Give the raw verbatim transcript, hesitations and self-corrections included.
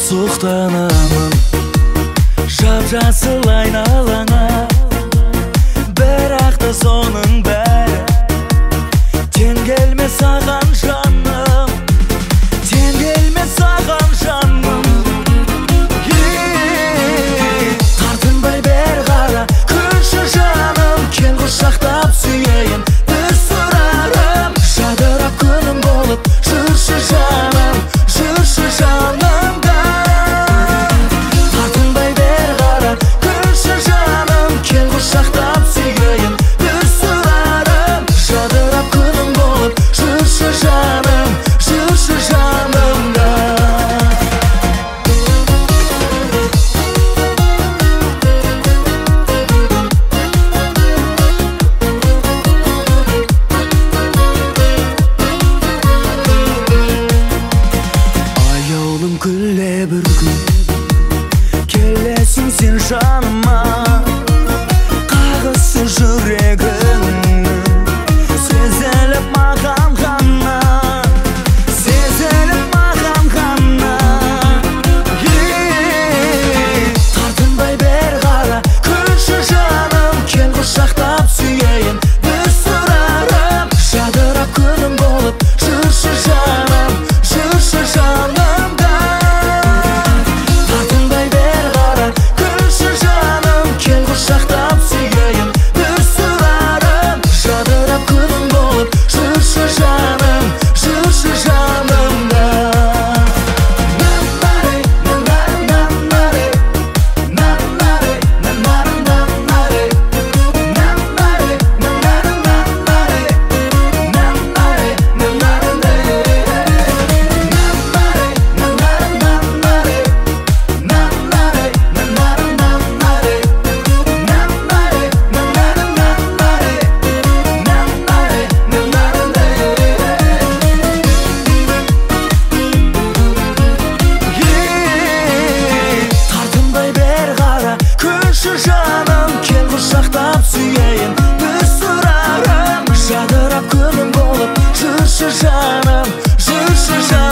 Suqtanamın Şapşasıl aynalana Бірақ та соның бәрі Тең келме саған жаным Тең келме саған жаным Тартынбай бер қара күші жаным Кел құшақтап сүйейін бір сұрарым Жадырап күнім болып жүрші жаным Жүрші жанымда Тартынбай бер қара күші жаным Кел құшақтап сүйейін бір сұрарым Жадырап күнім болып жүрші жаным Жүрші жанымда Аяулым күлле бір күн Келесің сен жаныма Қағысы жүрегің Сезіліп маған ғана Сезіліп маған ғана Тартынбай бер қара күші жаным Кел құшақтап сүйейін бір сұрарым Жадырап күнім болып жүрші жаным Жүрші жанымда Тартынбай бер қара күші жаным Кел құшақтап сүйейін бір сұрарым Жадырап күнім болып жүрші жаным Жүрші жанымда Наннаре, наннаре, наннаре Наннаре, наннаре, наннаре Наннаре, наннаре, наннаре Наннаре, наннаре, наннаре Наннаре, наннаре, наннаре Наннаре, наннаре, наннаре Наннаре, наннаре, наннаре Наннаре, наннаре, Тартынбай бер қара күші жаным Кел құшақтап сүйейін бір сұрарым Жадырап күнім болып жүрші жаным Жүрші жаным